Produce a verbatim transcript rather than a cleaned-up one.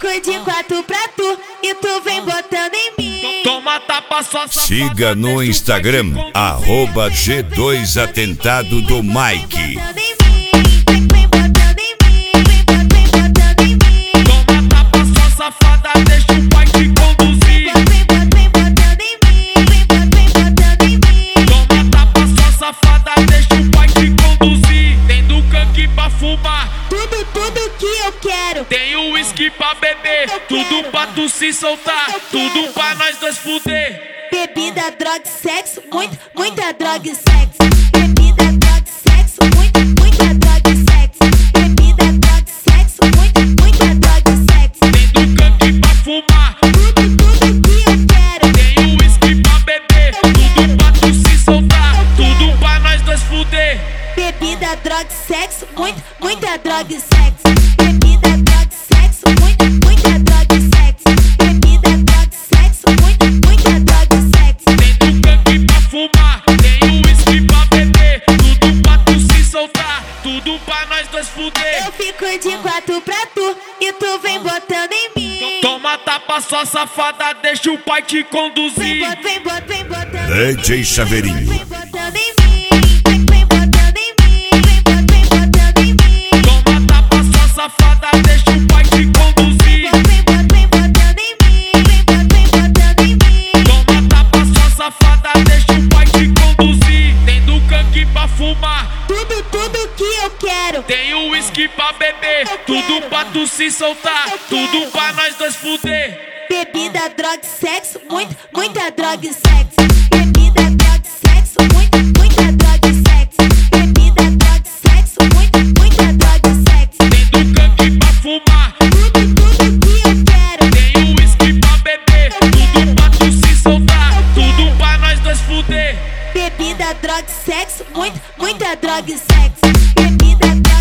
fico de quatro pra tu e tu vem botando em mim. Toma tapa só safada. Siga no Instagram, arroba G dois Atentado do Mike. Vem botando em mim, vem botando em mim. Toma tapa só safada, deixa o pai te conduzir. Vem botando em mim, vem botando em mim. Toma tapa só safada, deixa o pai te conduzir. Tem do canque pra fumar, Tudo, tudo que eu quero. tem o uísque pra beber, tudo pra tu se soltar, tudo pra nós dois fuder. Bebida, droga e sexo, muito, muita droga e sexo. Bebida, droga e sexo, muito, muita droga e sexo. Bebida, droga e sexo, muito, muita droga e sexo. Tem do canque pra fumar, Tudo, tudo que eu quero. tem o uísque pra beber, tudo pra tu se soltar, tudo pra nós dois fuder. Bebida, droga e sexo, muito, muita droga e sexo. Bebida, droga e sexo, muito, muita droga e sexo. Bebida, droga e sexo, muito, muita droga e sexo. Tem do canque pra fumar, tem o uísque pra beber, tudo pra tu se soltar, tudo pra nós dois fuder. Eu fico de quatro pra tu e tu vem botando em mim. Toma tapa só safada, deixa o pai te Vem conduzir. bot, vem bot, vem botando D em J mim. Chaveirinho. Vem botando em mim, vem, vem botando em mim, vem bot, vem botando em mim. Toma tapa só safada, deixa o pai te conduzir. Vem bot, vem botando em mim, vem bot, vem botando em mim. Toma tapa só safada, deixa o pai te conduzir. Tem do canque pra fumar, Tudo, tudo que eu quero. tem o uísque pra beber, tudo pra tu se soltar, tudo pra nós dois fuder. Bebida, droga e sexo, muito, muita droga e sexo. Bebida, droga e sexo, muito, muita droga e sexo. Bebida, droga e sexo, muito, muita droga e sexo. Tem do canque pra fumar, Tudo, tudo que eu quero. tem o uísque pra beber, tudo pra tu se soltar, tudo pra nós dois fuder. Bebida, droga e sexo, muito, muita droga e sexo. Bebida,